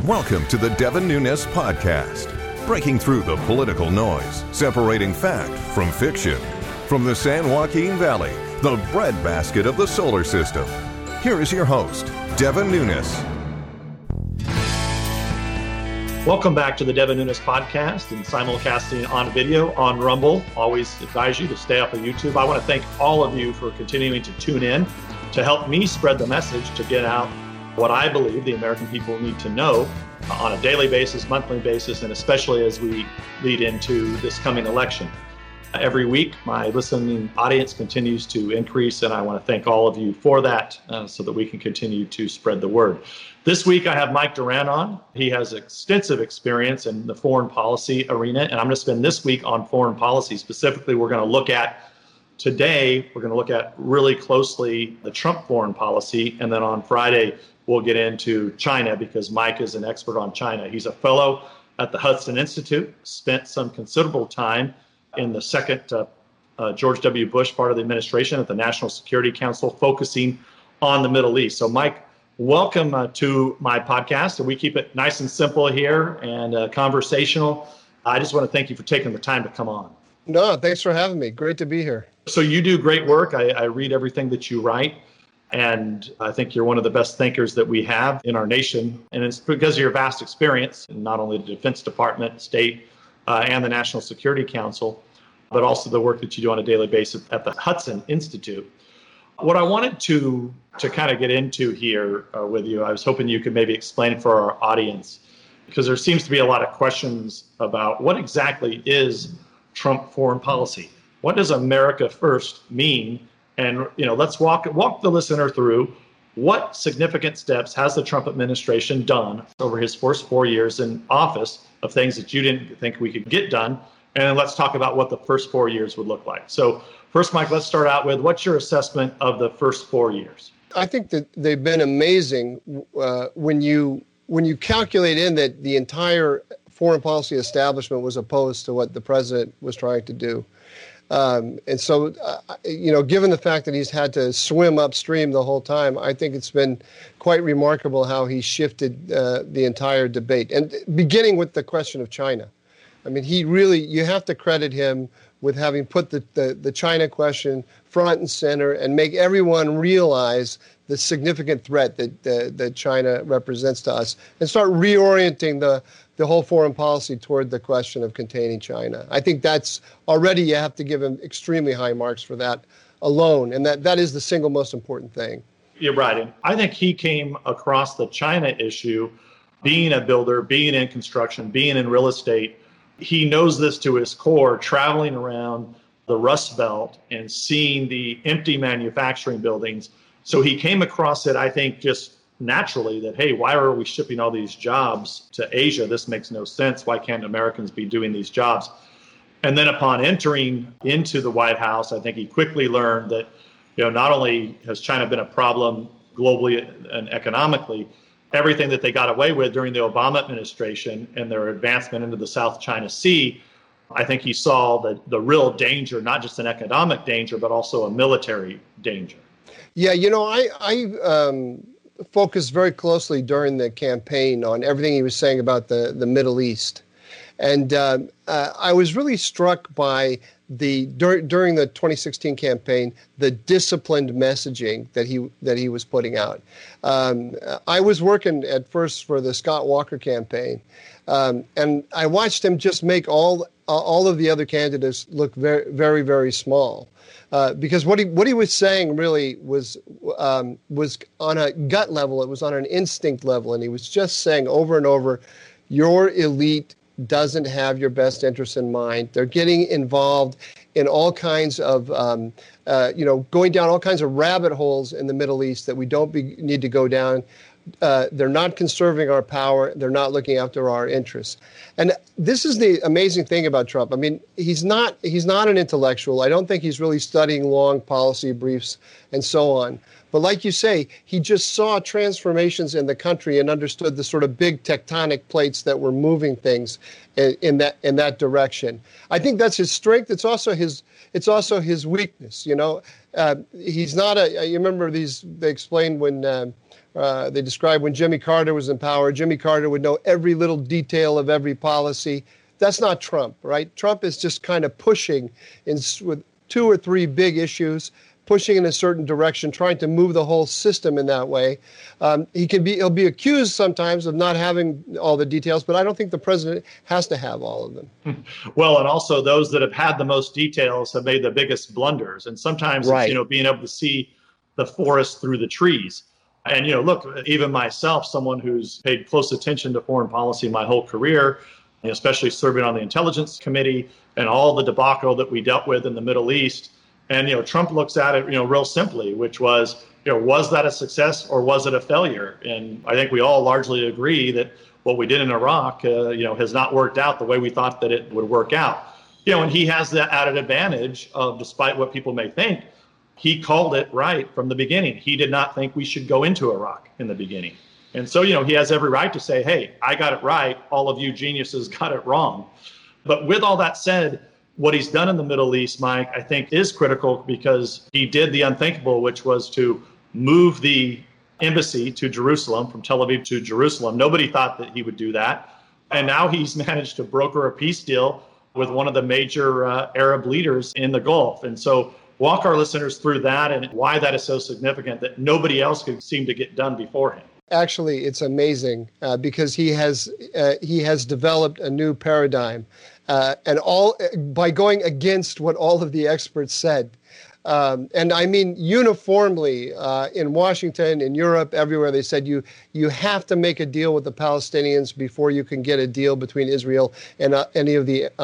Welcome to the Devin Nunes Podcast, breaking through the political noise, separating fact from fiction. From the San Joaquin Valley, the breadbasket of the solar system, here is your host, Devin Nunes. Welcome back to the Devin Nunes Podcast and simulcasting on video on Rumble. Always advise you to stay up on YouTube. I want to thank all of you for continuing to tune in to help me spread the message to get out what I believe the American people need to know on a daily basis, monthly basis, and especially as we lead into this coming election. Every week, my listening audience continues to increase, and I want to thank all of you for that so that we can continue to spread the word. This week, I have Mike Doran on. He has extensive experience in the foreign policy arena, and I'm going to spend this week on foreign policy. Specifically, we're going to look at really closely the Trump foreign policy, and then on Friday, we'll get into China because Mike is an expert on China. He's a fellow at the Hudson Institute, spent some considerable time in the second George W. Bush part of the administration at the National Security Council, focusing on the Middle East. So, Mike, welcome to my podcast. We keep it nice and simple here and conversational. I just want to thank you for taking the time to come on. No, thanks for having me. Great to be here. So you do great work. I read everything that you write, and I think you're one of the best thinkers that we have in our nation. And it's because of your vast experience in not only the Defense Department, state, and the National Security Council, but also the work that you do on a daily basis at the Hudson Institute. What I wanted to kind of get into here with you, I was hoping you could maybe explain for our audience, because there seems to be a lot of questions about what exactly is Trump foreign policy. What does America first mean? And let's walk the listener through what significant steps has the Trump administration done over his first 4 years in office of things that you didn't think we could get done. And then let's talk about what the first 4 years would look like. So first, Mike, let's start out with what's your assessment of the first 4 years? I think that they've been amazing when you calculate in that the entire foreign policy establishment was opposed to what the president was trying to do. And so, given the fact that he's had to swim upstream the whole time, I think it's been quite remarkable how he shifted the entire debate. And beginning with the question of China. I mean, you have to credit him with having put the China question front and center and make everyone realize the significant threat that China represents to us and start reorienting the whole foreign policy toward the question of containing China. I think that's already, you have to give him extremely high marks for that alone. And that is the single most important thing. You're right. And I think he came across the China issue, being a builder, being in construction, being in real estate. He knows this to his core, traveling around the Rust Belt and seeing the empty manufacturing buildings. So he came across it, I think, just naturally that, hey, why are we shipping all these jobs to Asia? This makes no sense. Why can't Americans be doing these jobs? And then upon entering into the White House, I think he quickly learned that, not only has China been a problem globally and economically, everything that they got away with during the Obama administration and their advancement into the South China Sea, I think he saw the real danger, not just an economic danger, but also a military danger. Yeah, I focused very closely during the campaign on everything he was saying about the Middle East. And I was really struck by during the 2016 campaign, the disciplined messaging that he was putting out. I was working at first for the Scott Walker campaign, and I watched him just make all of the other candidates look very, very, very small. Because what he was saying really was on a gut level, it was on an instinct level, and he was just saying over and over, your elite doesn't have your best interests in mind. They're getting involved in all kinds of, going down all kinds of rabbit holes in the Middle East that we don't need to go down. They're not conserving our power. They're not looking after our interests. And this is the amazing thing about Trump. I mean, he's not an intellectual. I don't think he's really studying long policy briefs and so on. But like you say, he just saw transformations in the country and understood the sort of big tectonic plates that were moving things in that direction. I think that's his strength. It's also his weakness. He's not a. You remember these? They explained when they described when Jimmy Carter was in power. Jimmy Carter would know every little detail of every policy. That's not Trump, right? Trump is just kind of pushing with 2 or 3 big issues, pushing in a certain direction, trying to move the whole system in that way. He'll be accused sometimes of not having all the details, but I don't think the president has to have all of them. Well, and also those that have had the most details have made the biggest blunders. And sometimes Right. it's, being able to see the forest through the trees. And, look, even myself, someone who's paid close attention to foreign policy my whole career, especially serving on the Intelligence Committee and all the debacle that we dealt with in the Middle East. And, Trump looks at it, real simply, which was, was that a success or was it a failure? And I think we all largely agree that what we did in Iraq, has not worked out the way we thought that it would work out. And he has that added advantage of, despite what people may think, he called it right from the beginning. He did not think we should go into Iraq in the beginning. And so, he has every right to say, hey, I got it right. All of you geniuses got it wrong. But with all that said, what he's done in the Middle East, Mike, I think is critical because he did the unthinkable, which was to move the embassy to Jerusalem, from Tel Aviv to Jerusalem. Nobody thought that he would do that. And now he's managed to broker a peace deal with one of the major Arab leaders in the Gulf. And so walk our listeners through that and why that is so significant that nobody else could seem to get done before him. Actually, it's amazing because he has developed a new paradigm, and all by going against what all of the experts said. And I mean uniformly in Washington, in Europe, everywhere they said you have to make a deal with the Palestinians before you can get a deal between Israel and any of the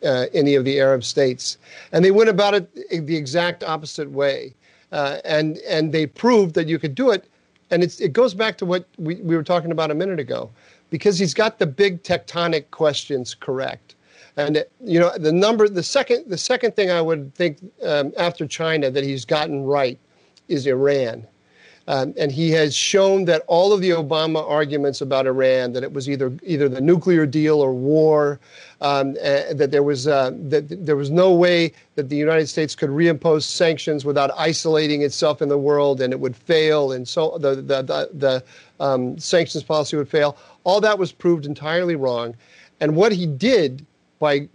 Arab states. And they went about it the exact opposite way, and they proved that you could do it. And it goes back to what we were talking about a minute ago, because he's got the big tectonic questions correct. And the second thing I would think after China that he's gotten right is Iran. And he has shown that all of the Obama arguments about Iran, that it was either the nuclear deal or war, that there was no way that the United States could reimpose sanctions without isolating itself in the world, and it would fail, and so the sanctions policy would fail. All that was proved entirely wrong, and what he did by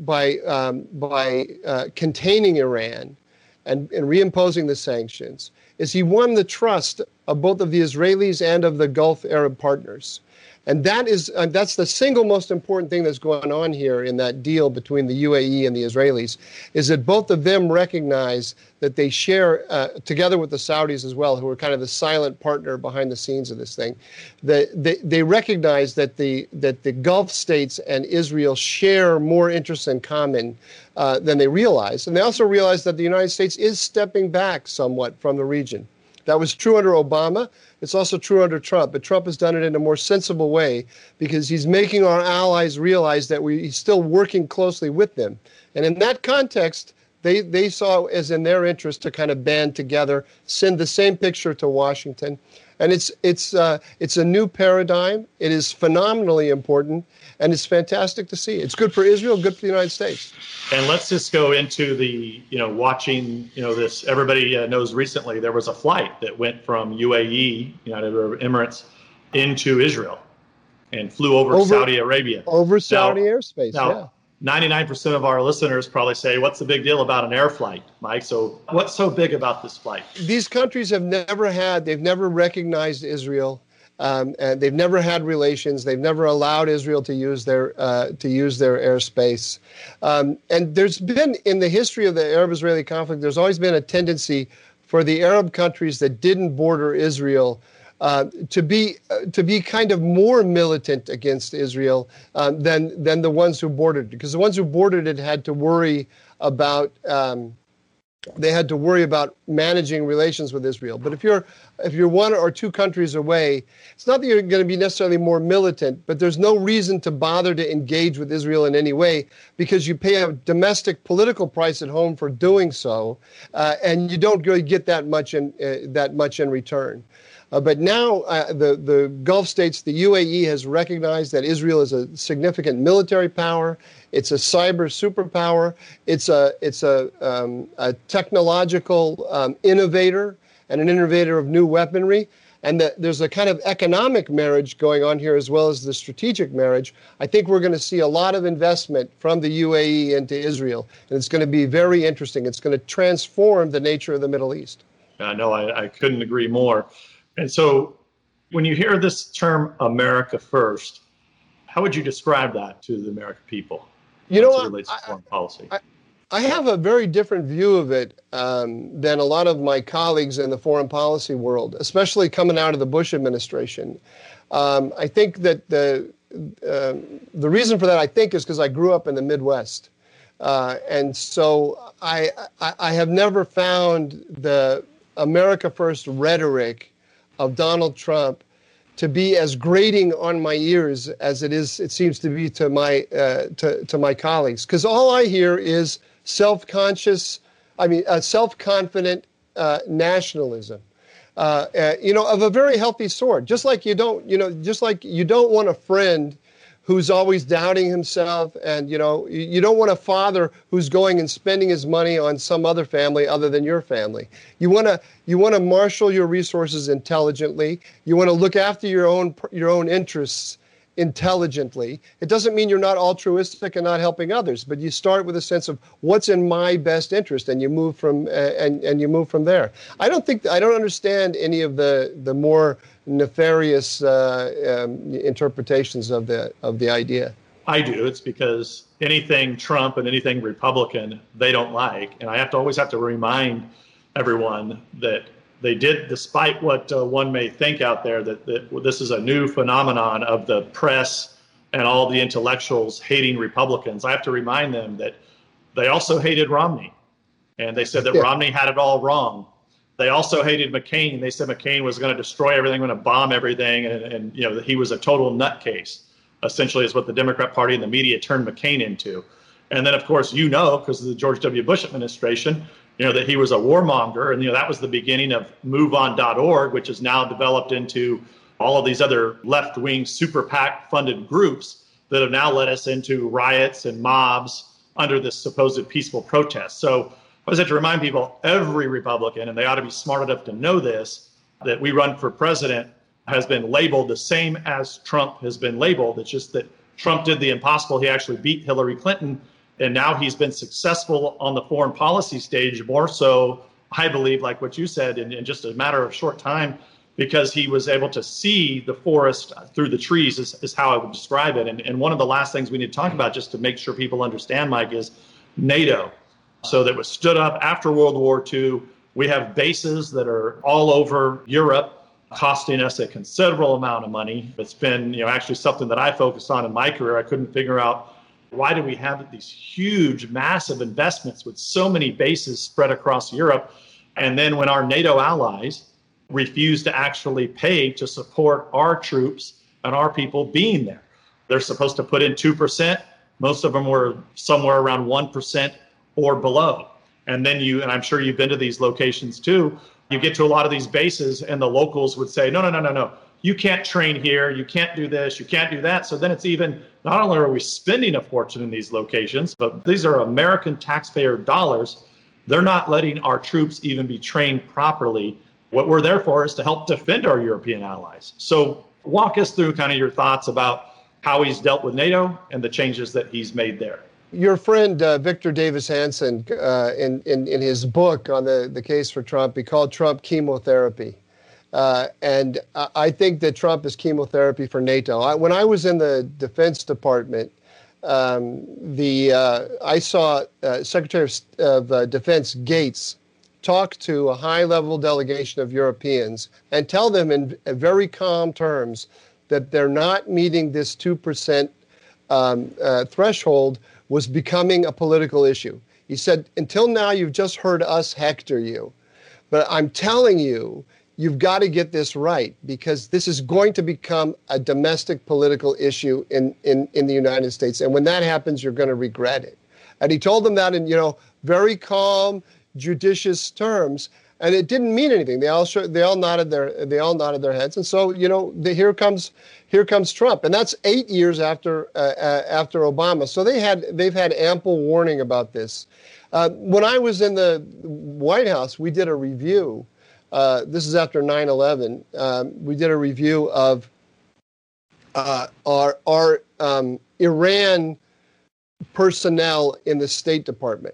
containing Iran and reimposing the sanctions is he won the trust of both of the Israelis and of the Gulf Arab partners. And that's the single most important thing that's going on here in that deal between the UAE and the Israelis, is that both of them recognize that they share, together with the Saudis as well, who are kind of the silent partner behind the scenes of this thing, they recognize that the Gulf states and Israel share more interests in common than they realize. And they also realize that the United States is stepping back somewhat from the region. That was true under Obama. It's also true under Trump, but Trump has done it in a more sensible way because he's making our allies realize that he's still working closely with them. And in that context, they saw it as in their interest to kind of band together, send the same picture to Washington. And it's a new paradigm. It is phenomenally important, and it's fantastic to see. It's good for Israel, good for the United States. And let's just go into the, watching, this. Everybody knows recently there was a flight that went from UAE, United Arab Emirates, into Israel and flew over Saudi Arabia. Over Saudi airspace, yeah. 99% of our listeners probably say, what's the big deal about an air flight, Mike? So what's so big about this flight? These countries they've never recognized Israel. And they've never had relations. They've never allowed Israel to use their airspace. And there's been, in the history of the Arab-Israeli conflict, there's always been a tendency for the Arab countries that didn't border Israel to be kind of more militant against Israel than the ones who bordered it, because the ones who bordered it had to worry about managing relations with Israel. But if you're one or two countries away, it's not that you're going to be necessarily more militant, but there's no reason to bother to engage with Israel in any way because you pay a domestic political price at home for doing so, and you don't really get that much in return. But now the Gulf states, the UAE has recognized that Israel is a significant military power. It's a cyber superpower. It's a technological innovator and an innovator of new weaponry. And there's a kind of economic marriage going on here as well as the strategic marriage. I think we're going to see a lot of investment from the UAE into Israel. And it's going to be very interesting. It's going to transform the nature of the Middle East. No, I couldn't agree more. And so when you hear this term America First, how would you describe that to the American people? As it relates to foreign policy? I have a very different view of it than a lot of my colleagues in the foreign policy world, especially coming out of the Bush administration. I think that the reason for that, I think, is because I grew up in the Midwest. And so I have never found the America First rhetoric of Donald Trump to be as grating on my ears as it seems to be to my colleagues. Because all I hear is self-confident nationalism, of a very healthy sort. Just like you don't want a friend who's always doubting himself, and you don't want a father who's going and spending his money on some other family other than your family. You want to marshal your resources intelligently. You want to look after your own interests intelligently. It doesn't mean you're not altruistic and not helping others, but you start with a sense of what's in my best interest, and you move from there. I don't understand any of the more nefarious interpretations of the idea. I do. It's because anything Trump and anything Republican they don't like, and I always have to remind everyone that they did, despite what one may think out there, that this is a new phenomenon of the press and all the intellectuals hating Republicans. I have to remind them that they also hated Romney, and they said that Romney had it all wrong. They also hated McCain. They said McCain was going to destroy everything, going to bomb everything, and that he was a total nutcase, essentially is what the Democrat Party and the media turned McCain into. And then, of course, because of the George W. Bush administration, that he was a warmonger, and that was the beginning of MoveOn.org, which has now developed into all of these other left-wing super PAC funded groups that have now led us into riots and mobs under this supposed peaceful protest. So I always have to remind people, every Republican, and they ought to be smart enough to know this, that we run for president has been labeled the same as Trump has been labeled. It's just that Trump did the impossible. He actually beat Hillary Clinton. And now he's been successful on the foreign policy stage, more so, I believe, like what you said, in just a matter of short time, because he was able to see the forest through the trees is how I would describe it. And one of the last things we need to talk about, just to make sure people understand, Mike, is NATO. So that was stood up after World War II. We have bases that are all over Europe, costing us a considerable amount of money. It's been actually something that I focused on in my career. I couldn't figure out, why do we have these huge, massive investments with so many bases spread across Europe? And then when our NATO allies refuse to actually pay to support our troops and our people being there, they're supposed to put in 2%. Most of them were somewhere around 1% or below. And then and I'm sure you've been to these locations too, you get to a lot of these bases and the locals would say, no. You can't train here. You can't do this. You can't do that. So then it's even, not only are we spending a fortune in these locations, but these are American taxpayer dollars. They're not letting our troops even be trained properly. What we're there for is to help defend our European allies. So walk us through kind of your thoughts about how he's dealt with NATO and the changes that he's made there. Your friend Victor Davis Hanson, in his book on the case for Trump, he called Trump chemotherapy. And I think that Trump is chemotherapy for NATO. When I was in the Defense Department, I saw Secretary of Defense Gates talk to a high-level delegation of Europeans and tell them in very calm terms that they're not meeting this 2% threshold was becoming a political issue. He said, until now, you've just heard us hector you. But I'm telling you, you've got to get this right, because this is going to become a domestic political issue in the United States. And when that happens, you're going to regret it. And he told them that in, very calm, judicious terms. And it didn't mean anything. They all nodded their heads. And so, here comes Trump, and that's 8 years after Obama. So they've had ample warning about this. When I was in the White House, we did a review. This is after 9/11. We did a review of our Iran personnel in the State Department.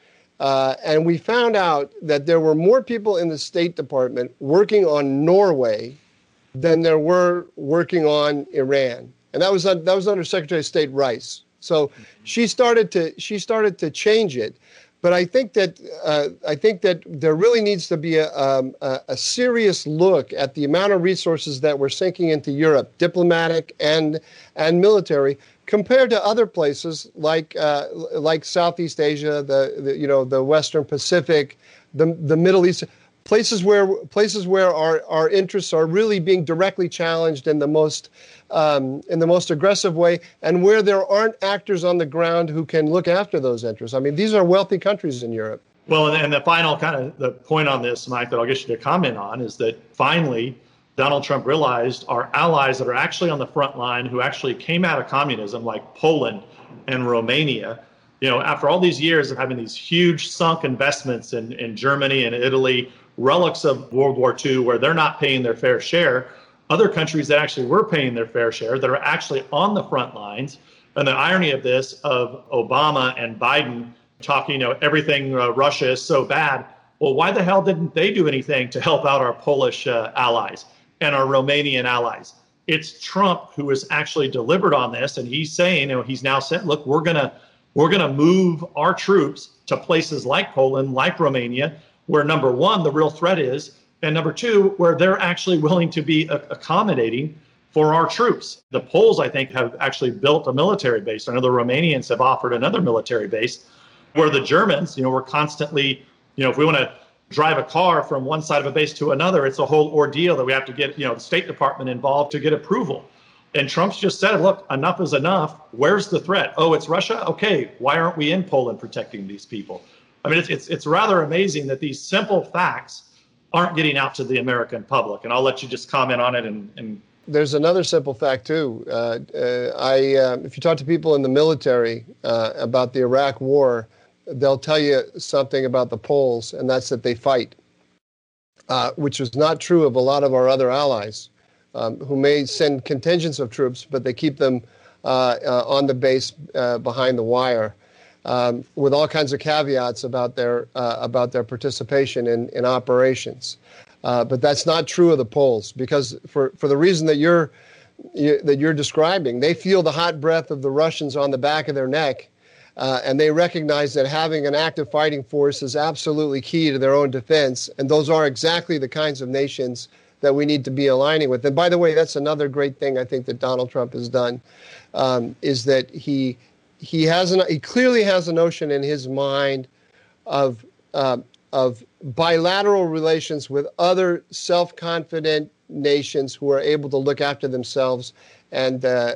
And we found out that there were more people in the State Department working on Norway than there were working on Iran. And that was under Secretary of State Rice. So she started to change it. But I think that there really needs to be a serious look at the amount of resources that we're sinking into Europe, diplomatic and military, compared to other places like Southeast Asia, the Western Pacific, the Middle East, places where our interests are really being directly challenged in the most aggressive way, and where there aren't actors on the ground who can look after those interests. I mean, these are wealthy countries in Europe. Well, and the final the point on this, Mike, that I'll get you to comment on is that finally Donald Trump realized our allies that are actually on the front line, who actually came out of communism, like Poland and Romania, after all these years of having these huge sunk investments in Germany and Italy, relics of World War II, where they're not paying their fair share, other countries that actually were paying their fair share, that are actually on the front lines. And the irony of this, of Obama and Biden talking, everything Russia is so bad. Well, why the hell didn't they do anything to help out our Polish allies and our Romanian allies? It's Trump who has actually delivered on this, and he's saying, he's now said, look, we're gonna move our troops to places like Poland, like Romania, where number one, the real threat is, and number two, where they're actually willing to be accommodating for our troops. The Poles, I think, have actually built a military base. I know the Romanians have offered another military base, where the Germans, we're constantly, if we want to drive a car from one side of a base to another, it's a whole ordeal that we have to get, the State Department involved to get approval. And Trump's just said, look, enough is enough. Where's the threat? Oh, it's Russia? Okay, why aren't we in Poland protecting these people? I mean, it's rather amazing that these simple facts aren't getting out to the American public. And I'll let you just comment on it. And there's another simple fact, too. If you talk to people in the military about the Iraq War, they'll tell you something about the Poles, and that's that they fight, which is not true of a lot of our other allies, who may send contingents of troops, but they keep them on the base behind the wire. With all kinds of caveats about their participation in operations, but that's not true of the Poles, because for the reason that you're describing, they feel the hot breath of the Russians on the back of their neck, and they recognize that having an active fighting force is absolutely key to their own defense, and those are exactly the kinds of nations that we need to be aligning with. And by the way, that's another great thing I think that Donald Trump has done, is that he clearly has a notion in his mind of bilateral relations with other self-confident nations who are able to look after themselves and their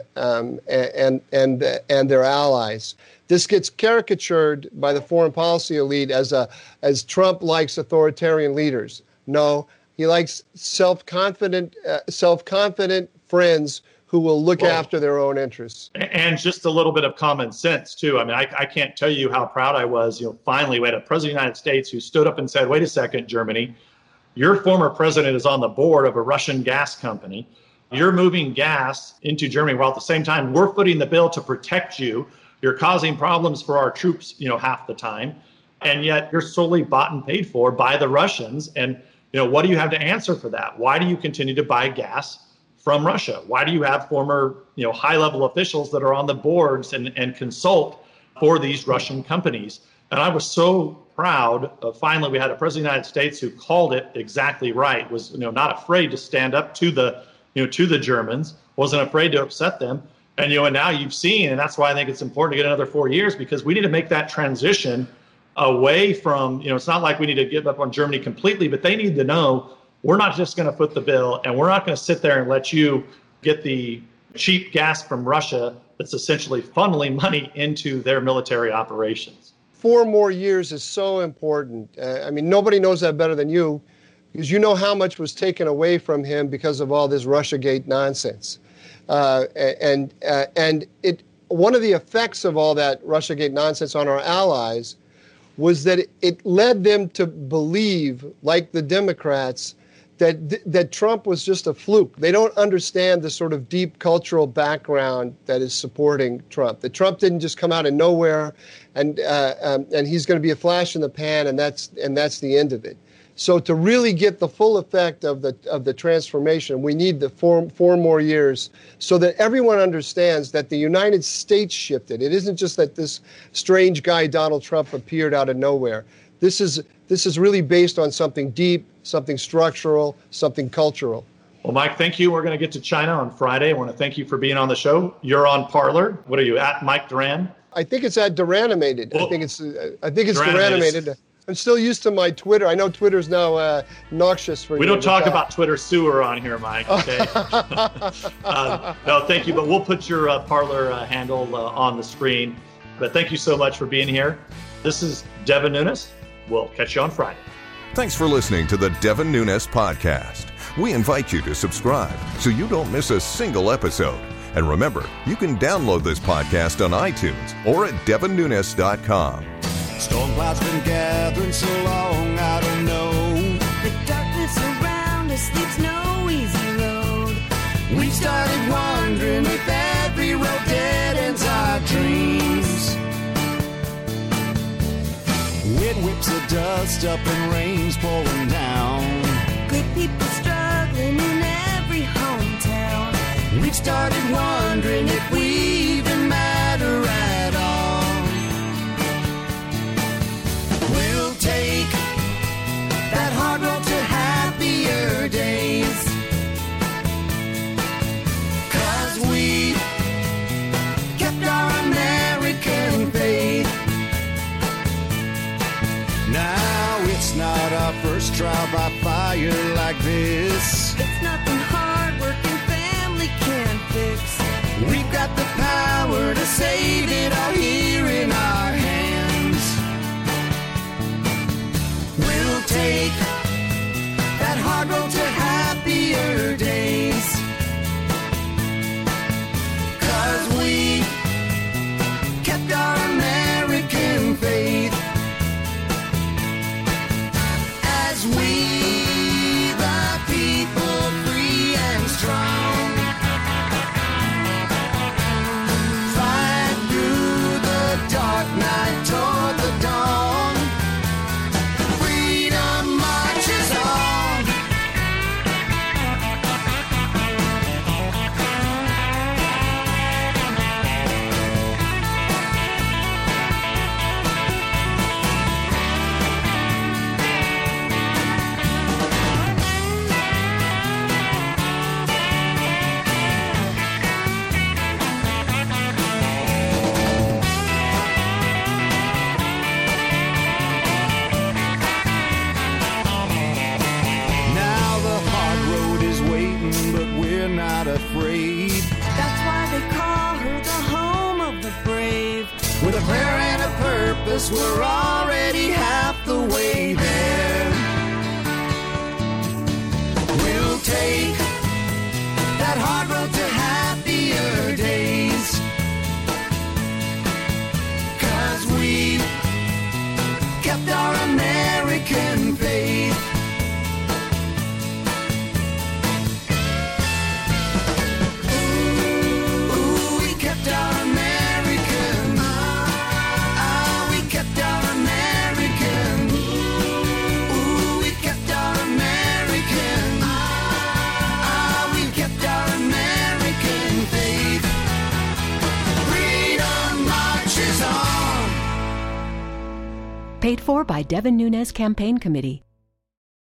allies. This gets caricatured by the foreign policy elite as Trump likes authoritarian leaders. No, he likes self-confident friends who will look after their own interests. And just a little bit of common sense, too. I mean, I can't tell you how proud I was. Finally, we had a president of the United States who stood up and said, wait a second, Germany, your former president is on the board of a Russian gas company. You're moving gas into Germany, while at the same time, we're footing the bill to protect you. You're causing problems for our troops, half the time. And yet you're solely bought and paid for by the Russians. And, what do you have to answer for that? Why do you continue to buy gas from Russia? Why do you have former, high-level officials that are on the boards and consult for these Russian companies? And I was so proud of finally we had a president of the United States who called it exactly right, was not afraid to stand up to the Germans, wasn't afraid to upset them. And and now you've seen, and that's why I think it's important to get another 4 years, because we need to make that transition away from, it's not like we need to give up on Germany completely, but they need to know we're not just going to foot the bill, and we're not going to sit there and let you get the cheap gas from Russia that's essentially funneling money into their military operations. 4 more years is so important. I mean, nobody knows that better than you, because you know how much was taken away from him because of all this Russiagate nonsense. And one of the effects of all that Russiagate nonsense on our allies was that it led them to believe, like the Democrats, that Trump was just a fluke. They don't understand the sort of deep cultural background that is supporting Trump. That Trump didn't just come out of nowhere, and he's going to be a flash in the pan, and that's the end of it. So to really get the full effect of the transformation, we need the four more years, so that everyone understands that the United States shifted. It isn't just that this strange guy Donald Trump appeared out of nowhere. This is really based on something deep, something structural, something cultural. Well, Mike, thank you. We're going to get to China on Friday. I want to thank you for being on the show. You're on Parler. What are you, at Mike Duran? I think it's at Duranimated. I think it's Duranimated. I'm still used to my Twitter. I know Twitter's now noxious for you. We don't talk about Twitter sewer on here, Mike. Okay. No, thank you. But we'll put your Parler handle on the screen. But thank you so much for being here. This is Devin Nunes. We'll catch you on Friday. Thanks for listening to the Devin Nunes Podcast. We invite you to subscribe so you don't miss a single episode. And remember, you can download this podcast on iTunes or at devinnunes.com. Storm clouds been gathering so long, I don't know. The darkness around us leads no easy road. We started wondering if every road dead ends our dreams. Wind whips the dust up and rain's pouring down. Good people struggling in every hometown. We've started wondering if we even matter at all. We'll take that hard road to happier days, 'cause we kept our American faith. Now it's not our first trial by fire like this. It's nothing hard working family can fix. We've got the power to save it all here in our hands. We'll take that hard road to happier days, 'cause we kept our American faith. As we, the people, free and strong, fight through the dark night toward the dawn. Freedom marches on. Now the hard road is waiting, but we're not afraid. That's why they call her the home of the brave. With a prayer and a purpose, we're already half the way there. We'll take that hard road to happier days, 'cause we kept our American faith. Ooh, we kept our American. We kept our American. Ooh, we kept our American. We kept our American faith. Freedom marches on. Paid for by Devin Nunes Campaign Committee.